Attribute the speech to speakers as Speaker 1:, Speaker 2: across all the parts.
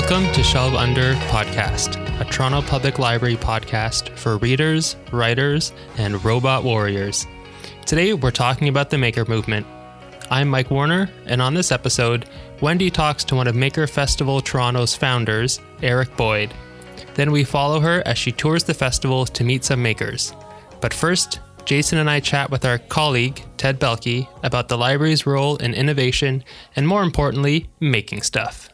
Speaker 1: Welcome to Shelve Under Podcast, a Toronto Public Library podcast for readers, writers, and robot warriors. Today, we're talking about the Maker Movement. I'm Mike Warner, and on this episode, Wendy talks to one of Maker Festival Toronto's founders, Eric Boyd. Then we follow her as she tours the festival to meet some makers. But first, Jason and I chat with our colleague, Ted Belke, about the library's role in innovation and, more importantly, making stuff.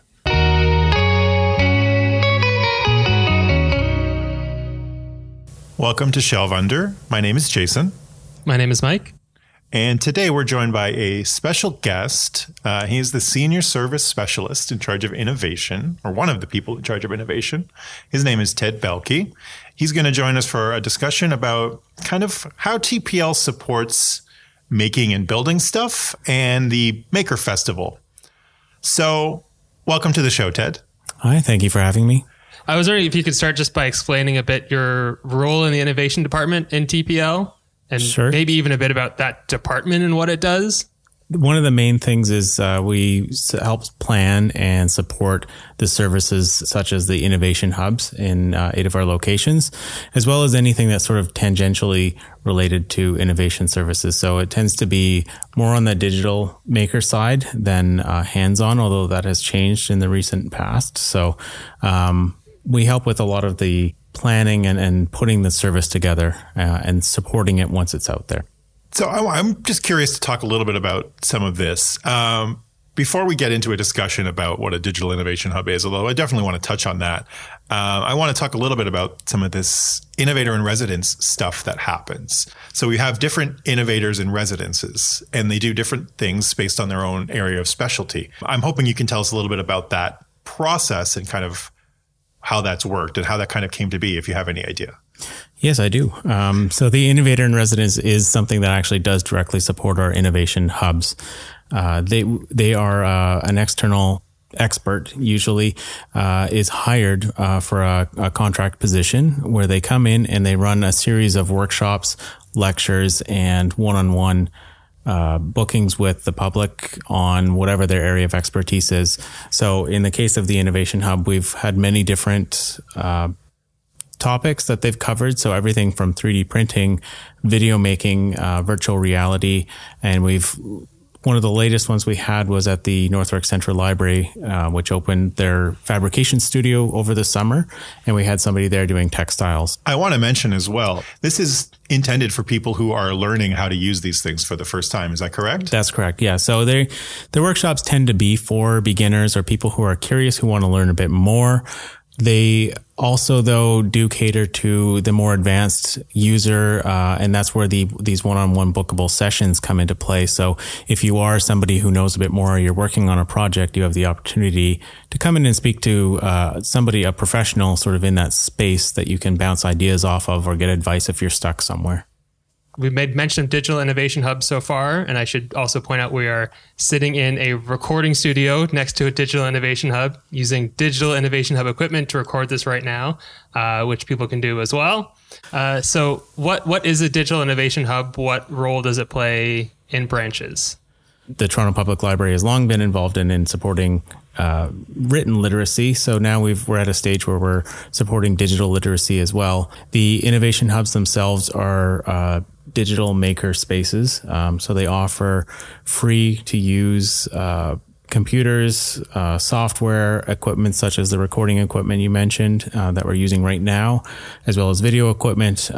Speaker 2: Welcome to Shelve Under. My name is Jason.
Speaker 1: My name is Mike.
Speaker 2: And today we're joined by a special guest. He is the Senior Service Specialist in charge of innovation, or one of the people in charge of innovation. His name is Ted Belke. He's going to join us for a discussion about kind of how TPL supports making and building stuff and the Maker Festival. So welcome to the show, Ted.
Speaker 3: Hi, thank you for having me.
Speaker 1: I was wondering if you could start just by explaining a bit your role in the innovation department in TPL, and
Speaker 3: Sure.
Speaker 1: Maybe even a bit about that department and what it does.
Speaker 3: One of the main things is we help plan and support the services such as the innovation hubs in 8 of our locations, as well as anything that's sort of tangentially related to innovation services. So it tends to be more on the digital maker side than hands-on, although that has changed in the recent past. So we help with a lot of the planning and putting the service together and supporting it once it's out there.
Speaker 2: So I'm just curious to talk a little bit about some of this. Before we get into a discussion about what a digital innovation hub is, although I definitely want to touch on that, I want to talk a little bit about some of this innovator in residence stuff that happens. So we have different innovators in residences, and they do different things based on their own area of specialty. I'm hoping you can tell us a little bit about that process and kind of how that's worked and how that kind of came to be, if you have any idea.
Speaker 3: Yes, I do. So the Innovator in Residence is something that actually does directly support our innovation hubs. They are an external expert, usually is hired for a contract position where they come in and they run a series of workshops, lectures, and one-on-one bookings with the public on whatever their area of expertise is. So in the case of the Innovation Hub, we've had many different topics that they've covered. So everything from 3D printing, video making, virtual reality. And one of the latest ones we had was at the Northwark Central Library, which opened their fabrication studio over the summer. And we had somebody there doing textiles.
Speaker 2: I want to mention as well, this is intended for people who are learning how to use these things for the first time. Is that correct?
Speaker 3: That's correct. Yeah. So the workshops tend to be for beginners or people who are curious, who want to learn a bit more. They also, though, do cater to the more advanced user, and that's where these one-on-one bookable sessions come into play. So if you are somebody who knows a bit more, or you're working on a project, you have the opportunity to come in and speak to a professional sort of in that space that you can bounce ideas off of or get advice if you're stuck somewhere.
Speaker 1: We've made mention of Digital Innovation Hub so far, and I should also point out we are sitting in a recording studio next to a Digital Innovation Hub using Digital Innovation Hub equipment to record this right now, which people can do as well. So what is a Digital Innovation Hub? What role does it play in branches?
Speaker 3: The Toronto Public Library has long been involved in supporting written literacy. So now we're at a stage where we're supporting digital literacy as well. The innovation hubs themselves are digital maker spaces. So they offer free to use computers, software, equipment such as the recording equipment you mentioned that we're using right now, as well as video equipment,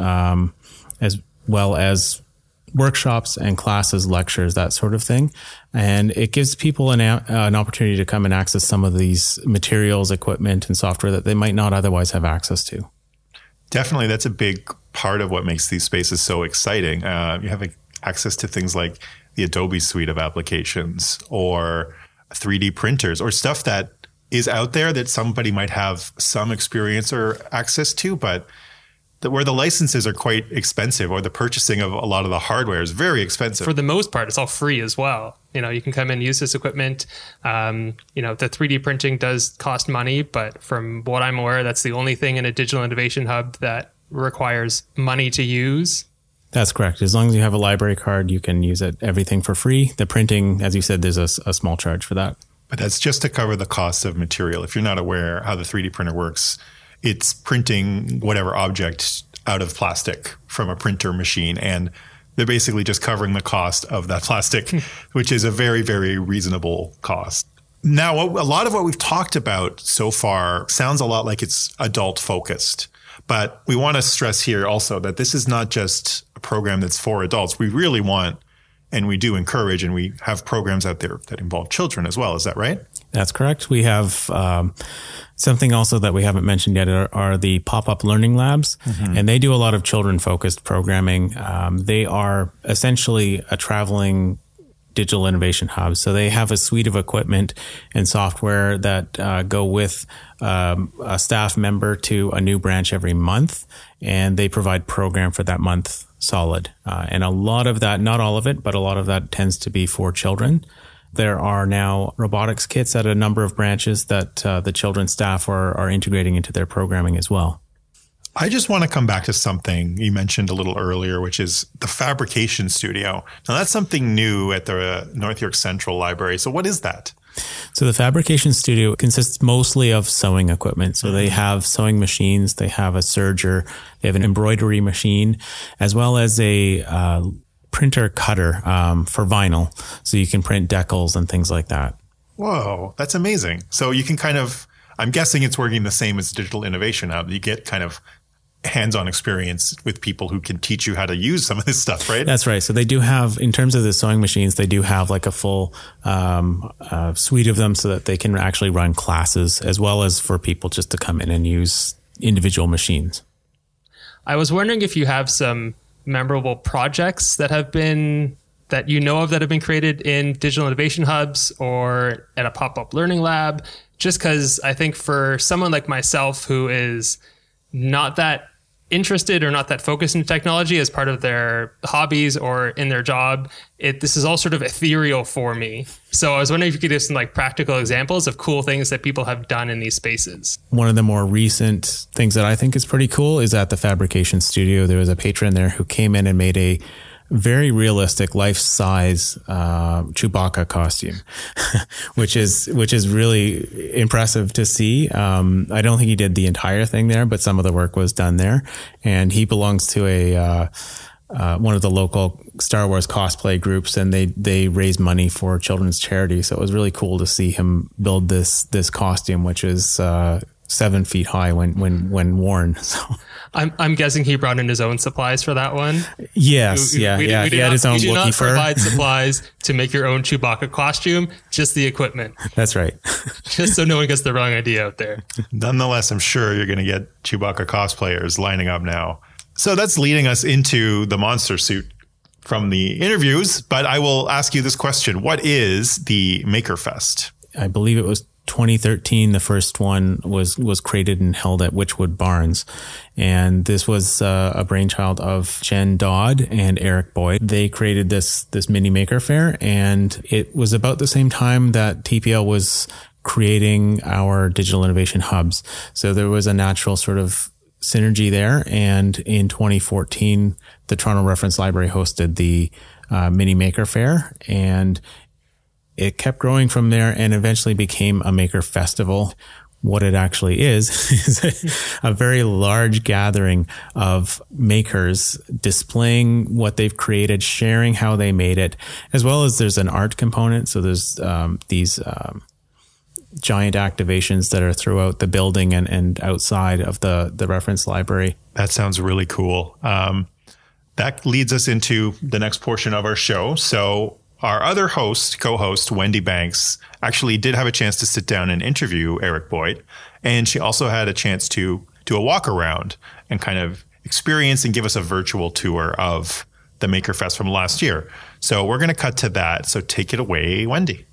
Speaker 3: as well as workshops and classes, lectures, that sort of thing. And it gives people an opportunity to come and access some of these materials, equipment, and software that they might not otherwise have access to.
Speaker 2: Definitely. That's a big part of what makes these spaces so exciting. You have access to things like the Adobe suite of applications or 3D printers or stuff that is out there that somebody might have some experience or access to, but where the licenses are quite expensive, or the purchasing of a lot of the hardware is very expensive.
Speaker 1: For the most part, it's all free as well. You can come in and use this equipment. The 3D printing does cost money, but from what I'm aware, that's the only thing in a digital innovation hub that requires money to use.
Speaker 3: That's correct. As long as you have a library card, you can use everything for free. The printing, as you said, there's a small charge for that.
Speaker 2: But that's just to cover the cost of material. If you're not aware how the 3D printer works, it's printing whatever object out of plastic from a printer machine. And they're basically just covering the cost of that plastic, which is a very, very reasonable cost. Now, a lot of what we've talked about so far sounds a lot like it's adult focused. But we want to stress here also that this is not just a program that's for adults. We really want, and we do encourage, and we have programs out there that involve children as well. Is that right?
Speaker 3: That's correct. We have something also that we haven't mentioned yet are the pop-up learning labs, and they do a lot of children-focused programming. They are essentially a traveling digital innovation hub. So they have a suite of equipment and software that go with a staff member to a new branch every month, and they provide program for that month solid. And a lot of that, not all of it, but a lot of that tends to be for children. There are now robotics kits at a number of branches that the children's staff are integrating into their programming as well.
Speaker 2: I just want to come back to something you mentioned a little earlier, which is the fabrication studio. Now, that's something new at the North York Central Library. So what is that?
Speaker 3: So the fabrication studio consists mostly of sewing equipment. So they have sewing machines, they have a serger, they have an embroidery machine, as well as a printer cutter for vinyl. So you can print decals and things like that.
Speaker 2: Whoa, that's amazing. So you can kind of, I'm guessing it's working the same as Digital Innovation Hub. You get kind of hands-on experience with people who can teach you how to use some of this stuff, right?
Speaker 3: That's right. So they do have, in terms of the sewing machines, they do have like a full suite of them so that they can actually run classes, as well as for people just to come in and use individual machines.
Speaker 1: I was wondering if you have some memorable projects that have been, that you know of that have been created in digital innovation hubs or at a pop-up learning lab, just because I think for someone like myself who is not that interested or not that focused in technology as part of their hobbies or in their job, this is all sort of ethereal for me. So I was wondering if you could give some like practical examples of cool things that people have done in these spaces.
Speaker 3: One of the more recent things that I think is pretty cool is at the fabrication studio. There was a patron there who came in and made a very realistic life-size Chewbacca costume, which is really impressive to see. I don't think he did the entire thing there, but some of the work was done there. And he belongs to a one of the local Star Wars cosplay groups, and they raise money for children's charity. So it was really cool to see him build this costume, which is 7 feet high when worn. So
Speaker 1: I'm guessing he brought in his own supplies for that one.
Speaker 3: Yes, he had his own Wookiee fur.
Speaker 1: Provide supplies to make your own Chewbacca costume, just the equipment.
Speaker 3: That's right.
Speaker 1: Just so no one gets the wrong idea out there.
Speaker 2: Nonetheless, I'm sure you're going to get Chewbacca cosplayers lining up now. So that's leading us into the monster suit from the interviews. But I will ask you this question. What is the MakerFest?
Speaker 3: I believe it was 2013, the first one was created and held at Witchwood Barns. And this was a brainchild of Jen Dodd and Eric Boyd. They created this mini maker fair, and it was about the same time that TPL was creating our digital innovation hubs. So there was a natural sort of synergy there. And in 2014, the Toronto Reference Library hosted the mini maker fair, and it kept growing from there and eventually became a maker festival. What it actually is a very large gathering of makers displaying what they've created, sharing how they made it, as well as there's an art component. So there's these giant activations that are throughout the building and outside of the reference library.
Speaker 2: That sounds really cool. That leads us into the next portion of our show. So our other co-host, Wendy Banks, actually did have a chance to sit down and interview Eric Boyd. And she also had a chance to do a walk around and kind of experience and give us a virtual tour of the MakerFest from last year. So we're going to cut to that. So take it away, Wendy.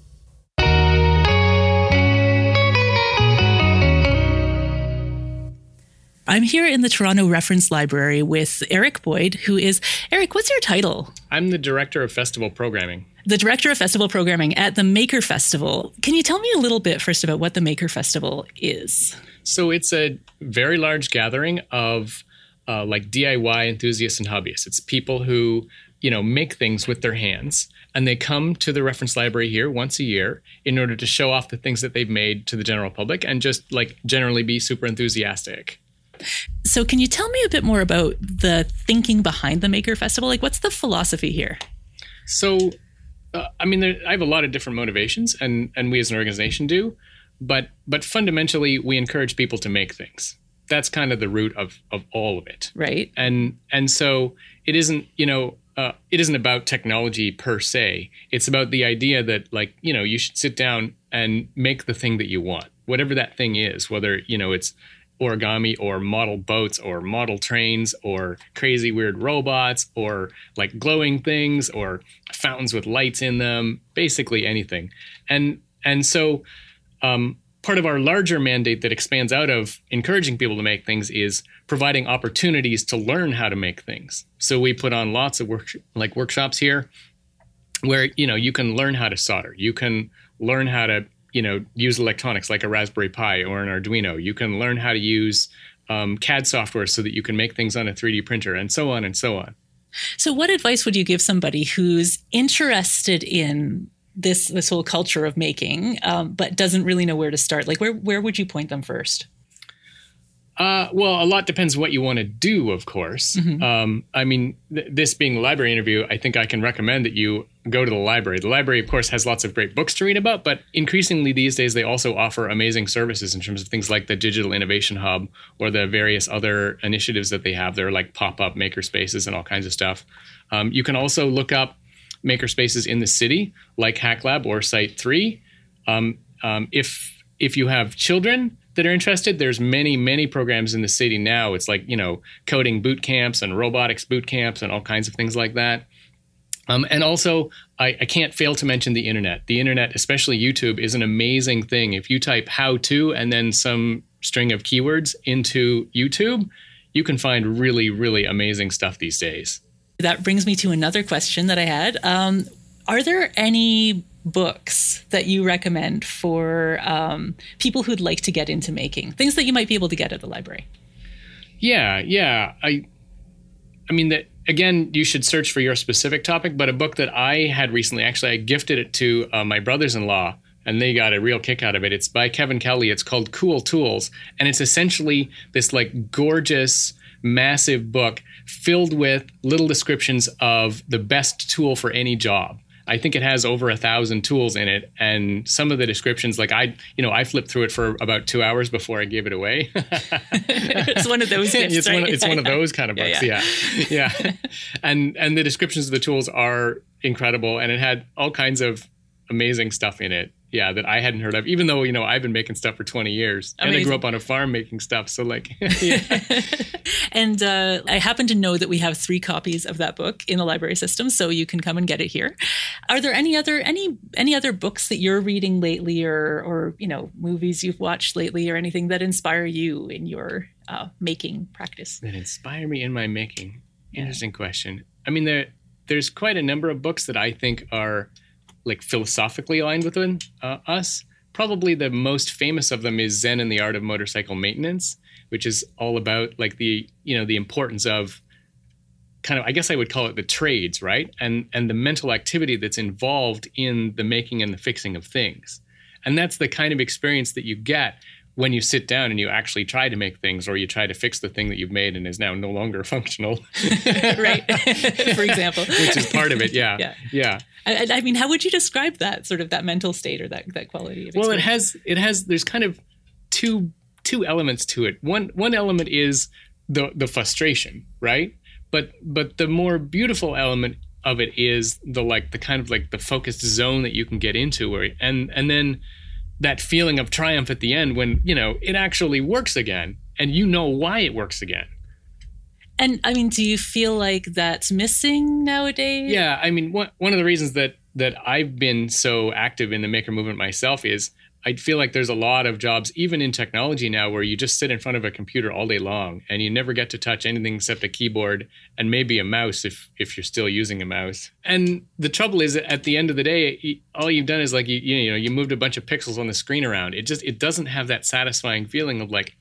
Speaker 4: I'm here in the Toronto Reference Library with Eric Boyd, who is, Eric, what's your title?
Speaker 5: I'm the Director of Festival Programming.
Speaker 4: The Director of Festival Programming at the Maker Festival. Can you tell me a little bit first about what the Maker Festival is?
Speaker 5: So it's a very large gathering of like DIY enthusiasts and hobbyists. It's people who, make things with their hands, and they come to the reference library here once a year in order to show off the things that they've made to the general public and just like generally be super enthusiastic.
Speaker 4: So can you tell me a bit more about the thinking behind the Maker Festival? Like, what's the philosophy here?
Speaker 5: So, I have a lot of different motivations, and we as an organization do, but fundamentally, we encourage people to make things. That's kind of the root of all of it.
Speaker 4: Right.
Speaker 5: And so it isn't, it isn't about technology per se. It's about the idea that, like, you should sit down and make the thing that you want, whatever that thing is, whether, it's origami or model boats or model trains or crazy weird robots or like glowing things or fountains with lights in them, basically anything. And so part of our larger mandate that expands out of encouraging people to make things is providing opportunities to learn how to make things. So we put on lots of workshops here where, you can learn how to solder. You can learn how to use electronics like a Raspberry Pi or an Arduino. You can learn how to use CAD software so that you can make things on a 3D printer, and so on and so on.
Speaker 4: So what advice would you give somebody who's interested in this whole culture of making, but doesn't really know where to start? Like, where would you point them first?
Speaker 5: Well, a lot depends what you want to do, of course. Mm-hmm. This being a library interview, I think I can recommend that you go to the library. The library, of course, has lots of great books to read about, but increasingly these days, they also offer amazing services in terms of things like the Digital Innovation Hub or the various other initiatives that they have. They're like pop-up maker spaces and all kinds of stuff. You can also look up maker spaces in the city, like HackLab or Site 3. If you have children that are interested, there's many programs in the city now. It's like, coding boot camps and robotics boot camps and all kinds of things like that. And also, I can't fail to mention the internet. The internet, especially YouTube, is an amazing thing. If you type how to and then some string of keywords into YouTube, you can find really, really amazing stuff these days.
Speaker 4: That brings me to another question that I had. Are there any books that you recommend for people who'd like to get into making, things that you might be able to get at the library?
Speaker 5: Yeah. Again, you should search for your specific topic, but a book that I had recently, actually, I gifted it to my brothers-in-law, and they got a real kick out of it. It's by Kevin Kelly. It's called Cool Tools, and it's essentially this like gorgeous, massive book filled with little descriptions of the best tool for any job. I think it has over 1,000 tools in it, and some of the descriptions, like I flipped through it for about 2 hours before I gave it away.
Speaker 4: It's one of those gifts,
Speaker 5: It's one of those kind of books, yeah. And the descriptions of the tools are incredible, and it had all kinds of amazing stuff in it. Yeah, that I hadn't heard of, even though, I've been making stuff for 20 years. Amazing. And I grew up on a farm making stuff. So yeah.
Speaker 4: And I happen to know that we have 3 copies of that book in the library system, so you can come and get it here. Are there any other books that you're reading lately or movies you've watched lately or anything that inspire you in your making practice?
Speaker 5: That inspire me in my making? Interesting question. There's quite a number of books that I think are like philosophically aligned with us. Probably the most famous of them is Zen and the Art of Motorcycle Maintenance, which is all about like the importance of kind of, I guess I would call it the trades, right? And the mental activity that's involved in the making and the fixing of things. And that's the kind of experience that you get when you sit down and you actually try to make things, or you try to fix the thing that you've made and is now no longer functional.
Speaker 4: Right. For example.
Speaker 5: Which is part of it. Yeah.
Speaker 4: How would you describe that sort of that mental state or that quality of experience?
Speaker 5: Well, it has, there's kind of two elements to it. One element is the frustration, right? But the more beautiful element of it is the kind of like the focused zone that you can get into, and then that feeling of triumph at the end when, it actually works again and why it works again.
Speaker 4: And do you feel like that's missing nowadays?
Speaker 5: Yeah. One of the reasons that I've been so active in the maker movement myself is I feel like there's a lot of jobs, even in technology now, where you just sit in front of a computer all day long and you never get to touch anything except a keyboard and maybe a mouse if you're still using a mouse. And the trouble is that at the end of the day, all you've done is like, you moved a bunch of pixels on the screen around. It doesn't have that satisfying feeling of like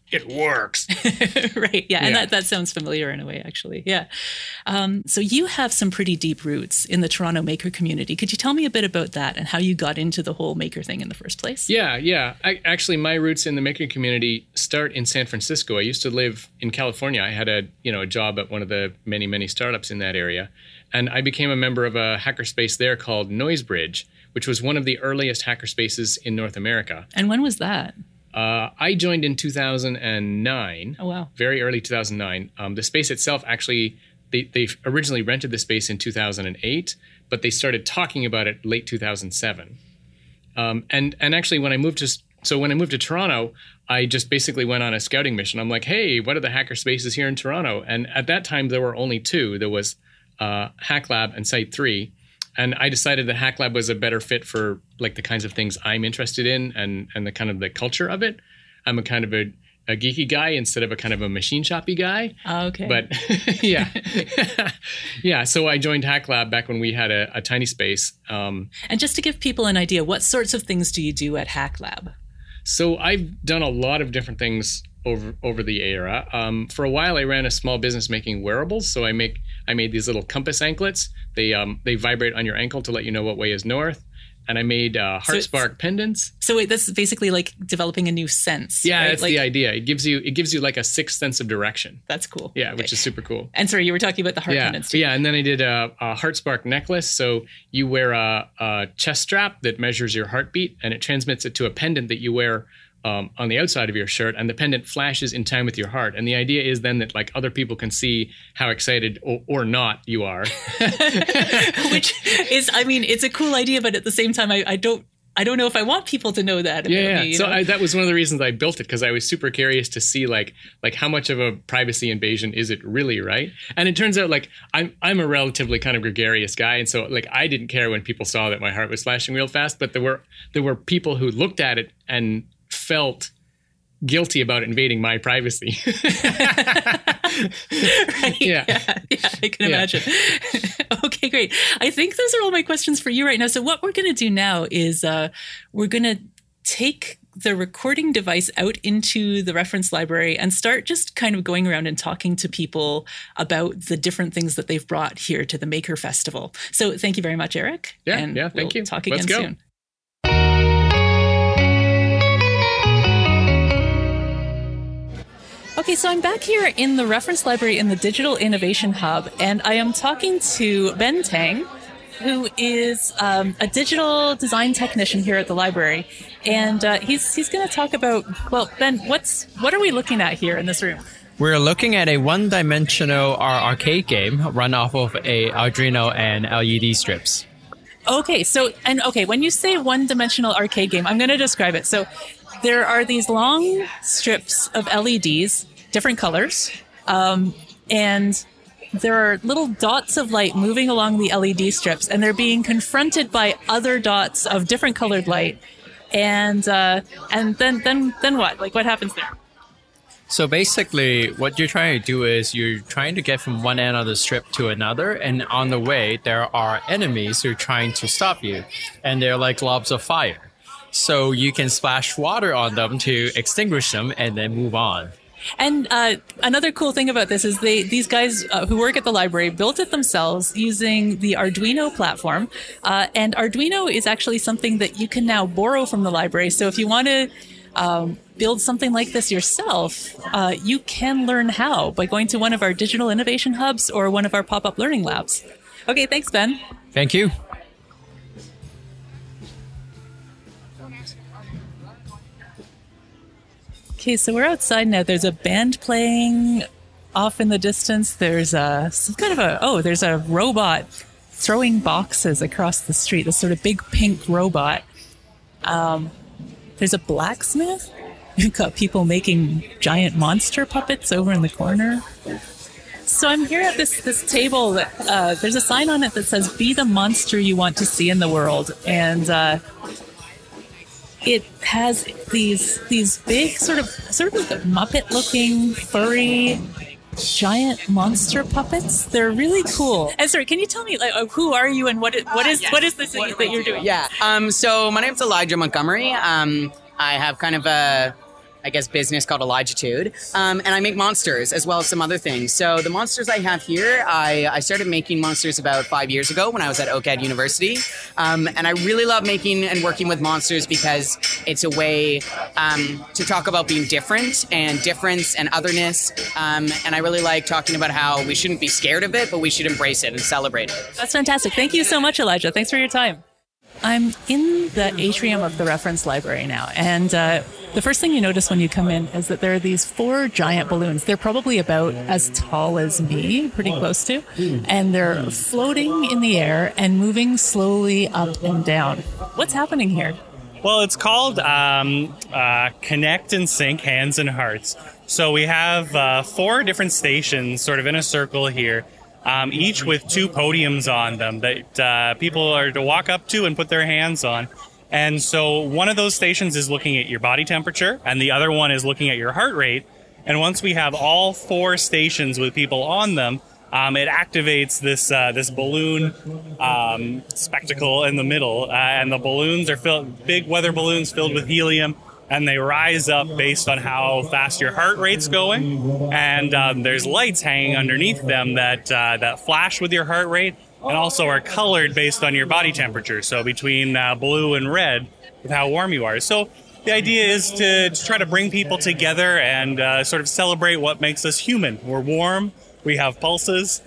Speaker 5: it works.
Speaker 4: Right. Yeah. And that sounds familiar in a way, actually. Yeah. So you have some pretty deep roots in the Toronto maker community. Could you tell me a bit about that and how you got into the whole maker thing in the first place?
Speaker 5: Yeah. Actually, my roots in the maker community start in San Francisco. I used to live in California. I had a job at one of the many startups in that area. And I became a member of a hackerspace there called Noisebridge, which was one of the earliest hackerspaces in North America.
Speaker 4: And when was that?
Speaker 5: I joined in 2009.
Speaker 4: Oh, wow.
Speaker 5: Very early 2009. The space itself, actually, they originally rented the space in 2008, but they started talking about it late 2007. And actually, when I moved to Toronto, I just basically went on a scouting mission. I'm like, hey, what are the hacker spaces here in Toronto? And at that time, there were only two. There was HackLab and Site3. And I decided that HackLab was a better fit for like the kinds of things I'm interested in and the kind of the culture of it. I'm a kind of a geeky guy instead of a kind of a machine shoppy guy.
Speaker 4: Okay.
Speaker 5: But yeah. Yeah. So I joined HackLab back when we had a tiny space.
Speaker 4: And just to give people an idea, what sorts of things do you do at HackLab?
Speaker 5: So I've done a lot of different things over the era. For a while, I ran a small business making wearables. So I made these little compass anklets. They vibrate on your ankle to let you know what way is north. And I made HeartSpark pendants.
Speaker 4: So wait, that's basically like developing a new sense.
Speaker 5: Yeah,
Speaker 4: right?
Speaker 5: that's the idea. It gives you like a sixth sense of direction.
Speaker 4: That's cool.
Speaker 5: Yeah, which is super cool.
Speaker 4: And sorry, you were talking about the heart pendants too.
Speaker 5: Yeah, and then I did a HeartSpark necklace. So you wear a chest strap that measures your heartbeat, and it transmits it to a pendant that you wear on the outside of your shirt, and the pendant flashes in time with your heart. And the idea is then that like other people can see how excited or not you are.
Speaker 4: Which is, I mean, it's a cool idea, but at the same time, I don't know if I want people to know that.
Speaker 5: Yeah.
Speaker 4: Me,
Speaker 5: so that was one of the reasons I built it, because I was super curious to see like how much of a privacy invasion is it really, right? And it turns out like I'm a relatively kind of gregarious guy, and so like I didn't care when people saw that my heart was flashing real fast, but there were people who looked at it and felt guilty about invading my privacy.
Speaker 4: Right? Yeah, I can imagine. Okay, great. I think those are all my questions for you right now. So what we're going to do now is we're going to take the recording device out into the reference library and start just kind of going around and talking to people about the different things that they've brought here to the Maker Festival. So thank you very much, Eric.
Speaker 5: Yeah, thank you.
Speaker 4: Talk again soon. Okay, so I'm back here in the reference library in the Digital Innovation Hub, and I am talking to Ben Tang, who is a digital design technician here at the library. And he's going to talk about, well, Ben, what are we looking at here in this room?
Speaker 6: We're looking at a one-dimensional arcade game run off of a Arduino and LED strips.
Speaker 4: Okay, when you say one-dimensional arcade game, I'm going to describe it. So there are these long strips of LEDs, different colors, and there are little dots of light moving along the LED strips, and they're being confronted by other dots of different colored light. And then what? Like, what happens there?
Speaker 6: So basically, what you're trying to do is you're trying to get from one end of the strip to another, and on the way, there are enemies who are trying to stop you, and they're like globs of fire. So you can splash water on them to extinguish them and then move on.
Speaker 4: And another cool thing about this is these guys who work at the library built it themselves using the Arduino platform. And Arduino is actually something that you can now borrow from the library. So if you want to build something like this yourself, you can learn how by going to one of our digital innovation hubs or one of our pop-up learning labs. Okay, thanks, Ben.
Speaker 6: Thank you.
Speaker 4: Okay, so we're outside now. There's a band playing off in the distance. There's there's a robot throwing boxes across the street, this sort of big pink robot. There's a blacksmith. You've got people making giant monster puppets over in the corner. So I'm here at this table that there's a sign on it that says, "Be the monster you want to see in the world." And it has these big sort of like Muppet-looking, furry, giant monster puppets. They're really cool. And sorry, can you tell me who are you and what is this that you're doing?
Speaker 7: Yeah. So my name's Elijah Montgomery. I have kind of a I guess, business called Elijahtude. And I make monsters as well as some other things. So the monsters I have here, I started making monsters about 5 years ago when I was at OCAD University. And I really love making and working with monsters because it's a way to talk about being different and difference and otherness. And I really like talking about how we shouldn't be scared of it, but we should embrace it and celebrate it.
Speaker 4: That's fantastic. Thank you so much, Elijah. Thanks for your time. I'm in the atrium of the reference library now, and the first thing you notice when you come in is that there are these 4 giant balloons. They're probably about as tall as me, pretty close to, and they're floating in the air and moving slowly up and down. What's happening here?
Speaker 8: Well, it's called Connect and Sync Hands and Hearts. So we have 4 different stations sort of in a circle here. Each with 2 podiums on them that people are to walk up to and put their hands on. And so one of those stations is looking at your body temperature, and the other one is looking at your heart rate. And once we have all 4 stations with people on them, it activates this balloon spectacle in the middle. And the balloons are big weather balloons filled with helium. And they rise up based on how fast your heart rate's going. And there's lights hanging underneath them that flash with your heart rate and also are colored based on your body temperature. So between blue and red with how warm you are. So the idea is to try to bring people together and sort of celebrate what makes us human. We're warm, we have pulses,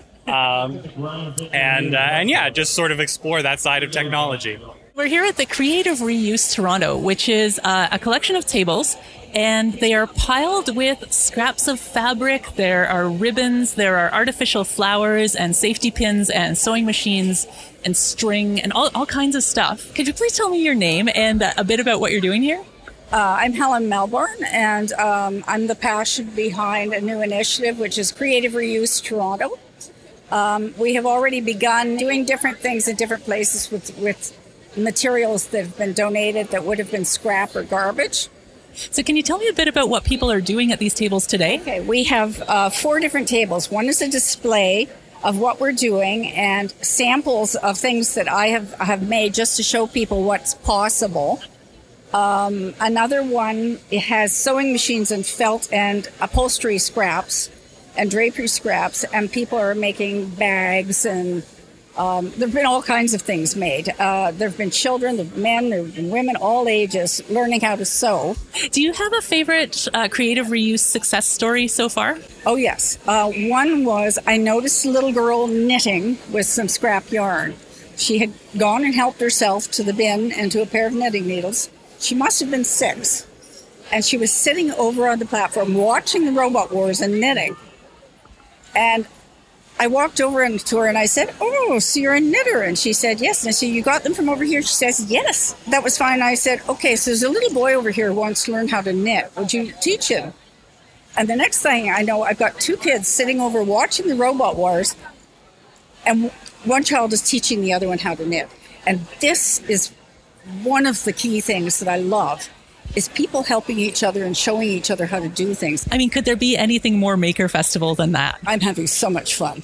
Speaker 8: and just sort of explore that side of technology.
Speaker 4: We're here at the Creative Reuse Toronto, which is a collection of tables, and they are piled with scraps of fabric. There are ribbons, there are artificial flowers and safety pins and sewing machines and string and all kinds of stuff. Could you please tell me your name and a bit about what you're doing here?
Speaker 9: I'm Helen Melbourne, and I'm the passion behind a new initiative, which is Creative Reuse Toronto. We have already begun doing different things in different places with materials that have been donated that would have been scrap or garbage.
Speaker 4: So can you tell me a bit about what people are doing at these tables today?
Speaker 9: Okay, we have 4 different tables. One is a display of what we're doing and samples of things that I have made just to show people what's possible. Another one, it has sewing machines and felt and upholstery scraps and drapery scraps, and people are making bags and there have been all kinds of things made. There have been children, there have been men, there have been women, all ages, learning how to sew.
Speaker 4: Do you have a favorite creative reuse success story so far?
Speaker 9: Oh, yes. One was I noticed a little girl knitting with some scrap yarn. She had gone and helped herself to the bin and to a pair of knitting needles. She must have been 6. And she was sitting over on the platform watching the Robot Wars and knitting. And I walked over to her and I said, "Oh, so you're a knitter?" And she said, "Yes." And I said, "You got them from over here?" She says, "Yes." That was fine. I said, "Okay, so there's a little boy over here who wants to learn how to knit. Would you teach him?" And the next thing I know, I've got 2 kids sitting over watching the Robot Wars, and one child is teaching the other one how to knit. And this is one of the key things that I love, is people helping each other and showing each other how to do things.
Speaker 4: I mean, could there be anything more Maker Festival than that?
Speaker 9: I'm having so much fun.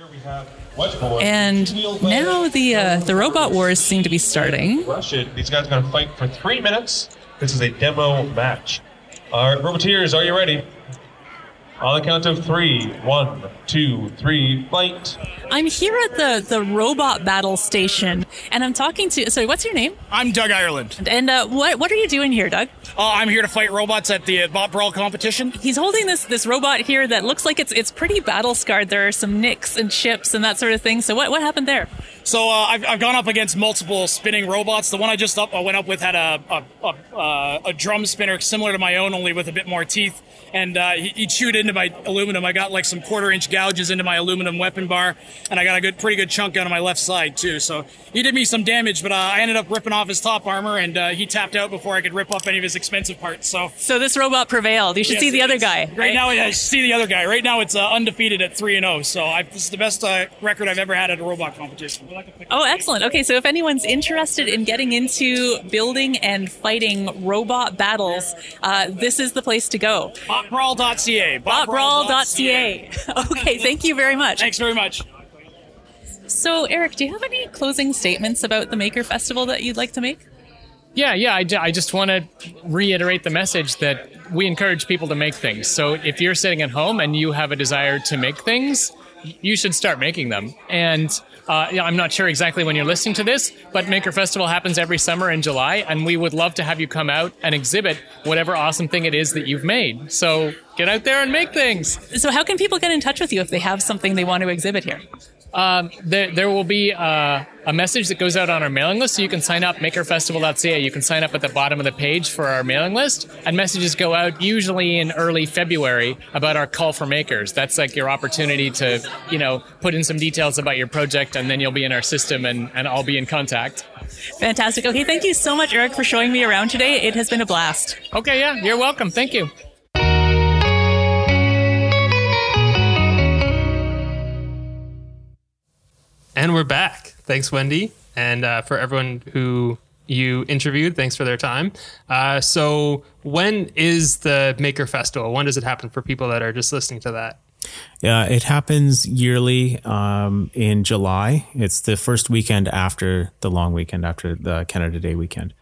Speaker 4: And now the Robot Wars seem to be starting.
Speaker 10: These guys are going to fight for 3 minutes. This is a demo match. All right, Roboteers, are you ready? On the count of 3, 1, 2, 3, fight.
Speaker 4: I'm here at the robot battle station, and I'm talking to. Sorry, what's your name?
Speaker 11: I'm Doug Ireland.
Speaker 4: And what are you doing here, Doug?
Speaker 11: I'm here to fight robots at the Bot Brawl competition.
Speaker 4: He's holding this robot here that looks like it's pretty battle scarred. There are some nicks and chips and that sort of thing. So what happened there?
Speaker 11: So I've gone up against multiple spinning robots. The one I went up with had a drum spinner similar to my own, only with a bit more teeth. And he chewed into my aluminum. I got like some 1/4-inch gouges into my aluminum weapon bar, and I got a pretty good chunk out of my left side too. So he did me some damage, but I ended up ripping off his top armor, and he tapped out before I could rip off any of his expensive parts. So
Speaker 4: this robot prevailed. You should see the other guy.
Speaker 11: Right now, I see the other guy. Right now, it's undefeated at 3-0. So this is the best record I've ever had at a robot competition.
Speaker 4: Oh, excellent. Okay, so if anyone's interested in getting into building and fighting robot battles, this is the place to go.
Speaker 11: Botbrawl.ca.
Speaker 4: Botbrawl.ca. Okay, thank you very much.
Speaker 11: Thanks very much.
Speaker 4: So, Eric, do you have any closing statements about the Maker Festival that you'd like to make?
Speaker 5: I just want to reiterate the message that we encourage people to make things. So if you're sitting at home and you have a desire to make things, you should start making them. And I'm not sure exactly when you're listening to this, but Maker Festival happens every summer in July, and we would love to have you come out and exhibit whatever awesome thing it is that you've made. So get out there and make things.
Speaker 4: So how can people get in touch with you if they have something they want to exhibit here?
Speaker 5: There will be a message that goes out on our mailing list, so you can sign up, makerfestival.ca. You can sign up at the bottom of the page for our mailing list, and messages go out usually in early February about our call for makers. That's like your opportunity to, put in some details about your project, and then you'll be in our system, and I'll be in contact.
Speaker 4: Fantastic. Okay, thank you so much, Eric, for showing me around today. It has been a blast.
Speaker 5: Okay, yeah, you're welcome. Thank you.
Speaker 1: And we're back. Thanks, Wendy. And for everyone who you interviewed, thanks for their time. So when is the Maker Festival? When does it happen for people that are just listening to that?
Speaker 3: Yeah, it happens yearly in July. It's the first weekend after the long weekend, after the Canada Day weekend.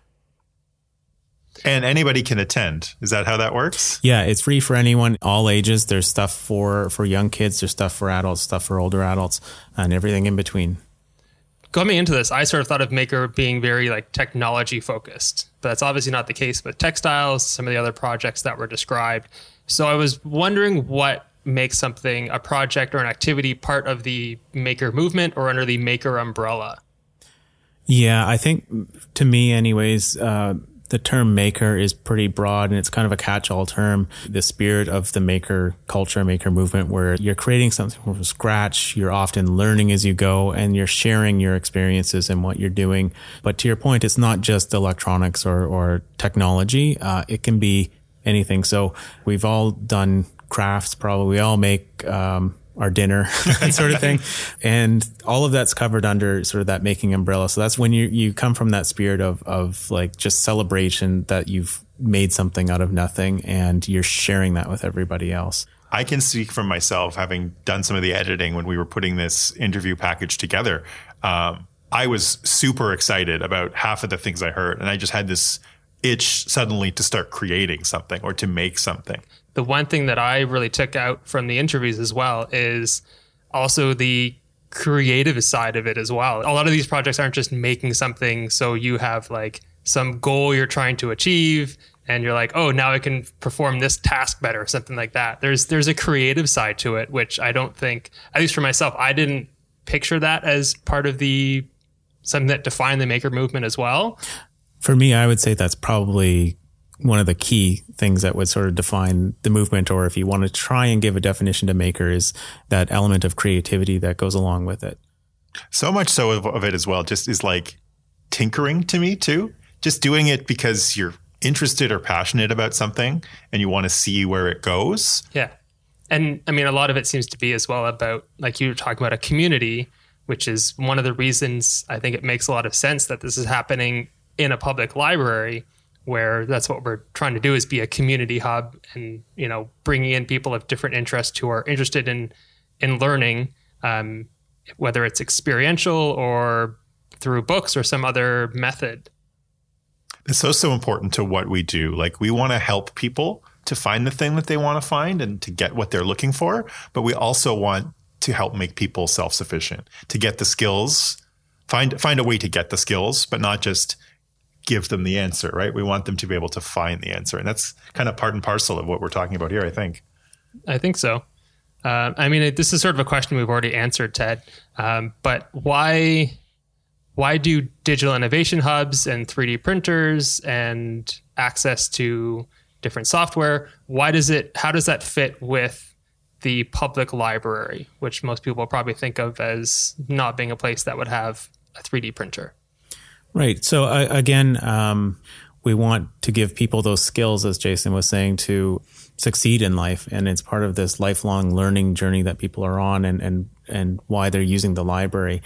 Speaker 2: And anybody can attend. Is that how that works?
Speaker 3: Yeah, it's free for anyone, all ages. There's stuff for young kids. There's stuff for adults, stuff for older adults, and everything in between.
Speaker 1: Coming into this, I sort of thought of Maker being very technology focused, but that's obviously not the case with textiles, some of the other projects that were described. So I was wondering what makes something, a project or an activity, part of the Maker movement or under the Maker umbrella.
Speaker 3: Yeah, I think to me anyways, the term maker is pretty broad, and it's kind of a catch-all term. The spirit of the maker culture, maker movement, where you're creating something from scratch, you're often learning as you go, and you're sharing your experiences and what you're doing. But to your point, it's not just electronics or technology. It can be anything. So we've all done crafts, probably. We all make our dinner, that sort of thing. And all of that's covered under sort of that making umbrella. So that's when you come from that spirit of just celebration that you've made something out of nothing and you're sharing that with everybody else.
Speaker 2: I can speak from myself, having done some of the editing when we were putting this interview package together. I was super excited about half of the things I heard. And I just had this itch suddenly to start creating something or to make something.
Speaker 1: The one thing that I really took out from the interviews as well is also the creative side of it as well. A lot of these projects aren't just making something so you have some goal you're trying to achieve and you're like, oh, now I can perform this task better, something like that. There's a creative side to it, which I don't think, at least for myself, I didn't picture that as part of something that defined the Maker movement as well.
Speaker 3: For me, I would say that's probably one of the key things that would sort of define the movement, or if you want to try and give a definition to Maker, is that element of creativity that goes along with it.
Speaker 2: So much so of it as well just is tinkering to me too. Just doing it because you're interested or passionate about something and you want to see where it goes.
Speaker 1: Yeah. And I mean, a lot of it seems to be as well about, like you were talking about, a community, which is one of the reasons I think it makes a lot of sense that this is happening in a public library, where that's what we're trying to do, is be a community hub and, bringing in people of different interests who are interested in learning, whether it's experiential or through books or some other method.
Speaker 2: It's so important to what we do. We want to help people to find the thing that they want to find and to get what they're looking for. But we also want to help make people self-sufficient, to get the skills, find a way to get the skills, but not just give them the answer, right? We want them to be able to find the answer. And that's kind of part and parcel of what we're talking about here, I think.
Speaker 1: I think so. This is sort of a question we've already answered, Ted. But why do digital innovation hubs and 3D printers and access to different software, how does that fit with the public library, which most people probably think of as not being a place that would have a 3D printer?
Speaker 3: Right. So again, we want to give people those skills, as Jason was saying, to succeed in life. And it's part of this lifelong learning journey that people are on and why they're using the library.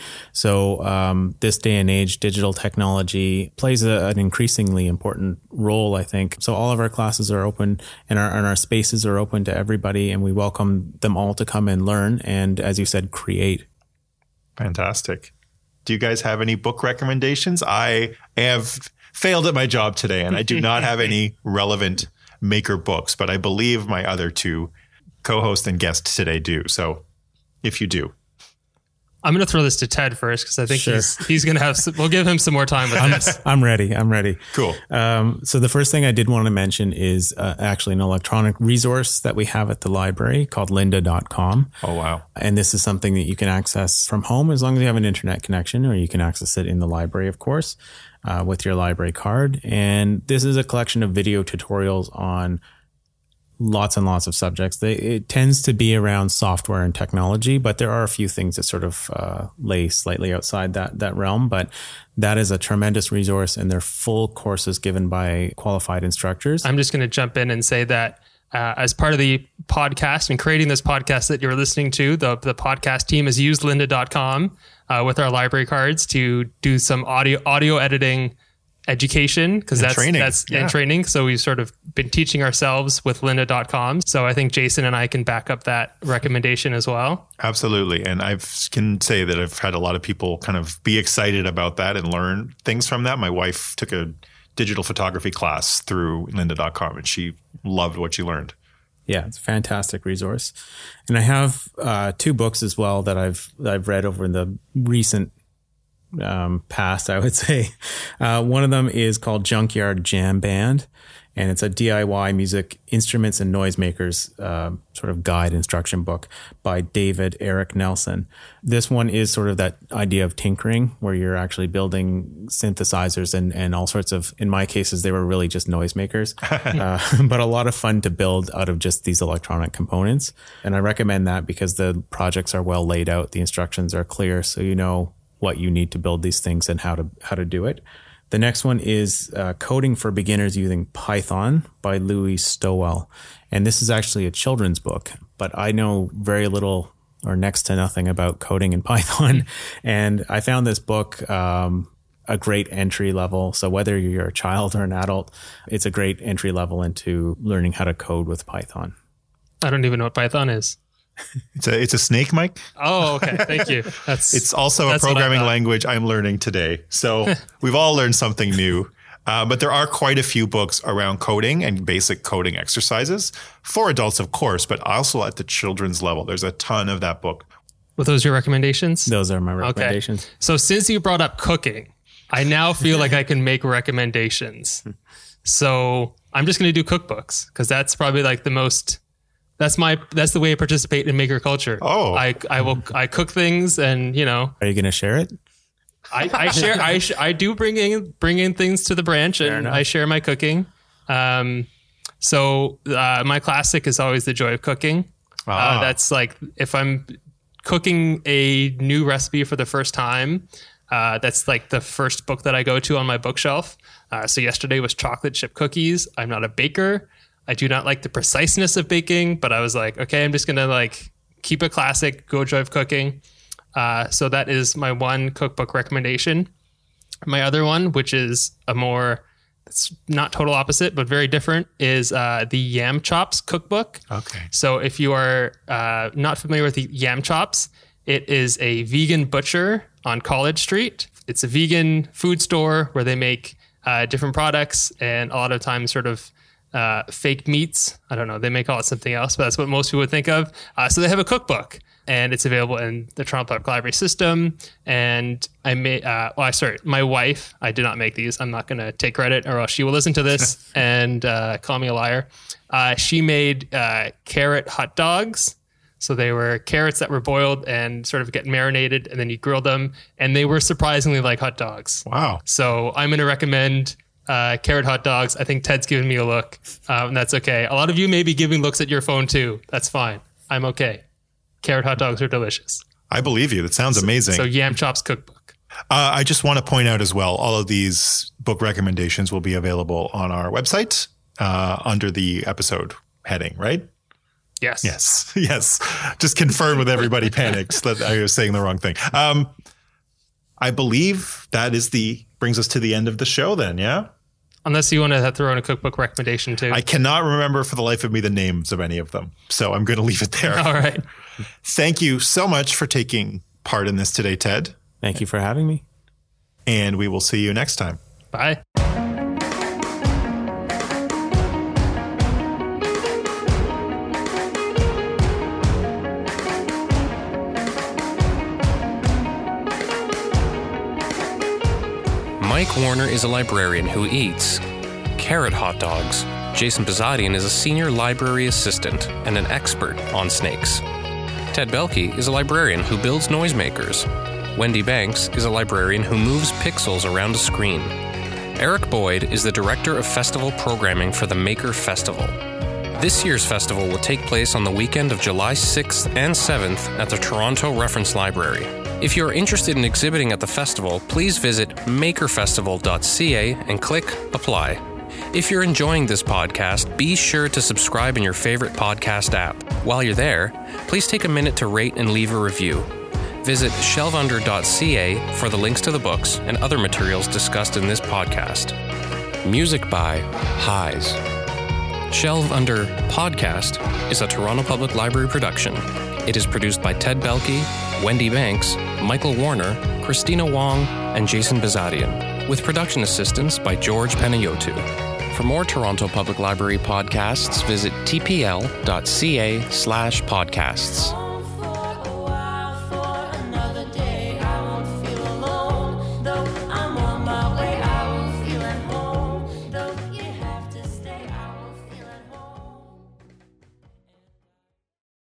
Speaker 3: So this day and age, digital technology plays an increasingly important role, I think. So all of our classes are open and our spaces are open to everybody, and we welcome them all to come and learn and, as you said, create.
Speaker 2: Fantastic. Do you guys have any book recommendations? I have failed at my job today, and I do not have any relevant maker books, but I believe my other two co-host and guest today do. So if you do.
Speaker 1: I'm going to throw this to Ted first because I think he's going to have we'll give him some more time with this.
Speaker 3: I'm ready.
Speaker 2: Cool.
Speaker 3: So the first thing I did want to mention is actually an electronic resource that we have at the library called lynda.com.
Speaker 2: Oh, wow.
Speaker 3: And this is something that you can access from home as long as you have an internet connection, or you can access it in the library, of course, with your library card. And this is a collection of video tutorials on lots and lots of subjects. It tends to be around software and technology, but there are a few things that sort of lay slightly outside that realm. But that is a tremendous resource, and they're full courses given by qualified instructors.
Speaker 1: I'm just going to jump in and say that as part of the podcast and creating this podcast that you're listening to, the podcast team has used lynda.com with our library cards to do some audio editing education, because that's training. So we've sort of been teaching ourselves with lynda.com. So I think Jason and I can back up that recommendation as well.
Speaker 2: Absolutely. And I can say that I've had a lot of people kind of be excited about that and learn things from that. My wife took a digital photography class through lynda.com, and she loved what she learned.
Speaker 3: Yeah, it's a fantastic resource. And I have two books as well that I've read over the recent past, I would say. One of them is called Junkyard Jam Band, and it's a DIY music instruments and noisemakers sort of guide instruction book by David Eric Nelson. This one is sort of that idea of tinkering, where you're actually building synthesizers and all sorts of, in my cases, they were really just noisemakers, but a lot of fun to build out of just these electronic components. And I recommend that because the projects are well laid out. The instructions are clear, so you know what you need to build these things and how to do it. The next one is Coding for Beginners Using Python by Louis Stowell. And this is actually a children's book, but I know very little or next to nothing about coding in Python. And I found this book a great entry level. So whether you're a child or an adult, it's a great entry level into learning how to code with Python.
Speaker 1: I don't even know what Python is.
Speaker 2: It's a snake, Mike.
Speaker 1: Oh, okay. Thank you.
Speaker 2: It's also a programming language I'm learning today. So we've all learned something new. But there are quite a few books around coding and basic coding exercises for adults, of course, but also at the children's level. There's a ton of that book.
Speaker 1: Were those your recommendations?
Speaker 3: Those are my recommendations.
Speaker 1: Okay. So since you brought up cooking, I now feel like I can make recommendations. So I'm just going to do cookbooks because that's probably like the most... That's the way I participate in maker culture.
Speaker 2: Oh,
Speaker 1: I cook things, and you know.
Speaker 3: Are you going to share it?
Speaker 1: I share. I do bring in things to the branch, and I share my cooking. So my classic is always The Joy of Cooking. That's like if I'm cooking a new recipe for the first time. That's like the first book that I go to on my bookshelf. So yesterday was chocolate chip cookies. I'm not a baker. I do not like the preciseness of baking, but I was like, okay, I'm just going to like keep it classic, go Joy of Cooking. So that is my one cookbook recommendation. My other one, which is it's not total opposite, but very different, is the Yam Chops cookbook.
Speaker 2: Okay.
Speaker 1: So if you are not familiar with the Yam Chops, it is a vegan butcher on College Street. It's a vegan food store where they make different products and a lot of times sort of fake meats. I don't know. They may call it something else, but that's what most people would think of. So they have a cookbook, and it's available in the Toronto Public Library system. And I made, my wife, I did not make these. I'm not going to take credit or else she will listen to this and call me a liar. She made carrot hot dogs. So they were carrots that were boiled and sort of get marinated, and then you grill them, and they were surprisingly like hot dogs.
Speaker 2: Wow.
Speaker 1: So I'm going to recommend carrot hot dogs. I think Ted's giving me a look, and that's okay. A lot of you may be giving looks at your phone too. That's fine. I'm okay. Carrot hot dogs are delicious.
Speaker 2: I believe you. That sounds amazing.
Speaker 1: So Yam Chops cookbook.
Speaker 2: I just want to point out as well, all of these book recommendations will be available on our website under the episode heading, right?
Speaker 1: Yes.
Speaker 2: Yes. Just confirm with everybody panicked that I was saying the wrong thing. I believe that brings us to the end of the show then, yeah?
Speaker 1: Unless you want to throw in a cookbook recommendation too.
Speaker 2: I cannot remember for the life of me the names of any of them. So I'm going to leave it there.
Speaker 1: All right.
Speaker 2: Thank you so much for taking part in this today, Ted.
Speaker 3: Thank you for having me.
Speaker 2: And we will see you next time.
Speaker 1: Bye.
Speaker 12: Mike Warner is a librarian who eats carrot hot dogs. Jason Bazadian is a senior library assistant and an expert on snakes. Ted Belke is a librarian who builds noisemakers. Wendy Banks is a librarian who moves pixels around a screen. Eric Boyd is the director of festival programming for the Maker Festival. This year's festival will take place on the weekend of July 6th and 7th at the Toronto Reference Library. If you're interested in exhibiting at the festival, please visit makerfestival.ca and click Apply. If you're enjoying this podcast, be sure to subscribe in your favorite podcast app. While you're there, please take a minute to rate and leave a review. Visit shelvunder.ca for the links to the books and other materials discussed in this podcast. Music by Highs. Shelve Under Podcast is a Toronto Public Library production. It is produced by Ted Belke, Wendy Banks, Michael Warner, Christina Wong, and Jason Bazadian, with production assistance by George Panayotou. For more Toronto Public Library podcasts, visit tpl.ca/podcasts.